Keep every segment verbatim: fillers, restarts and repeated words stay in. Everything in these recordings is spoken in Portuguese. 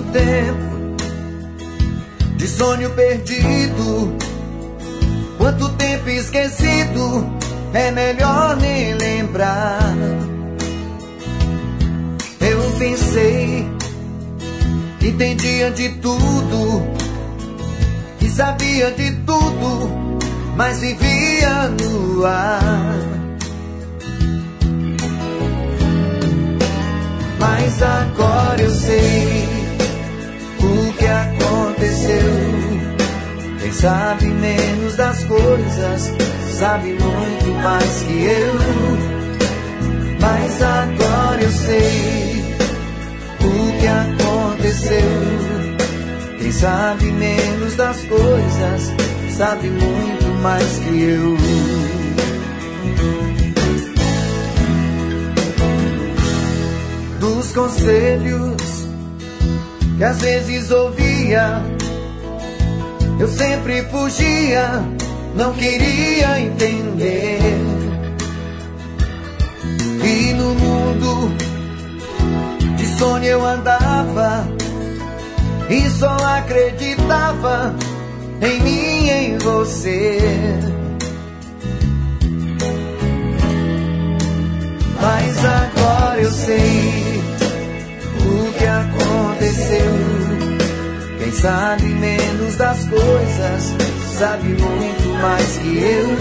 tempo de sonho perdido, quanto tempo esquecido, é melhor nem lembrar. Eu pensei que entendia de tudo, que sabia de tudo, mas vivia no ar. Mas agora eu sei o que aconteceu. Quem sabe menos das coisas sabe muito mais que eu. Mas agora eu sei o que aconteceu. Quem sabe menos das coisas sabe muito mais que eu. Dos conselhos que às vezes ouvia, eu sempre fugia, não queria entender. E no mundo de sonho eu andava e só acreditava em mim e em você. Mas agora eu sei o que aconteceu. Quem sabe menos das coisas sabe muito mais que eu.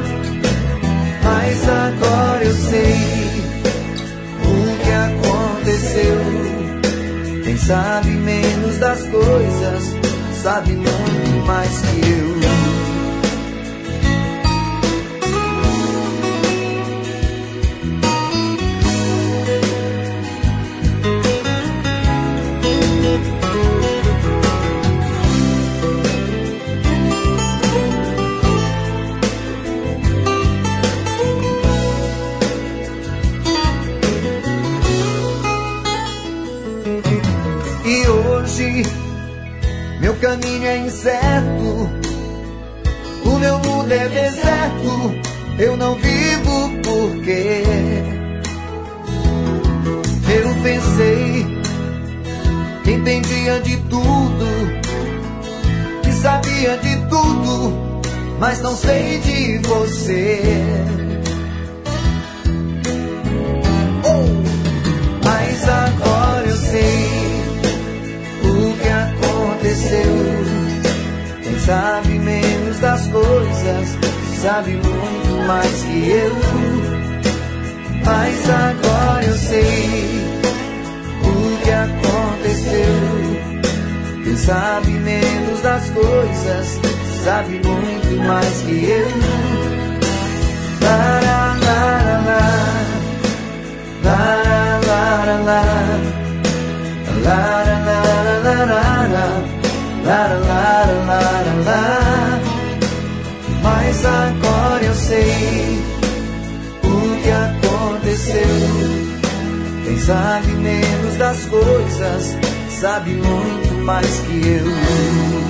Mas agora eu sei o que aconteceu. Quem sabe menos das coisas sabe muito mais que eu. E hoje meu caminho é incerto, o meu mundo é deserto, eu não vivo porque eu pensei que entendia de tudo, que sabia de tudo, mas não sei de você. Oh! Mas agora eu sei o que aconteceu. Quem sabe menos das coisas sabe muito mais que eu. Mas agora eu sei o que aconteceu. Quem sabe menos das coisas sabe muito mais que eu. La la la la la la la la la la la la la la la. Mas agora eu sei o que aconteceu. Quem sabe menos das coisas sabe muito mais que eu.